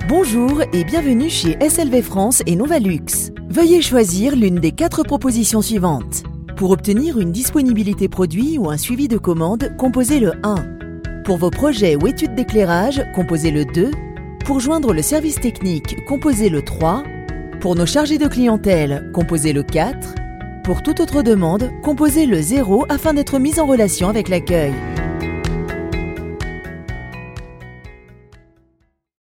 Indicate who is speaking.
Speaker 1: Bonjour et bienvenue chez SLV France et Novalux. Veuillez choisir l'une des 4 propositions suivantes. Pour obtenir une disponibilité produit ou un suivi de commande, composez le 1. Pour vos projets ou études d'éclairage, composez le 2. Pour joindre le service technique, composez le 3. Pour nos chargés de clientèle, composez le 4. Pour toute autre demande, composez le 0 afin d'être mis en relation avec l'accueil.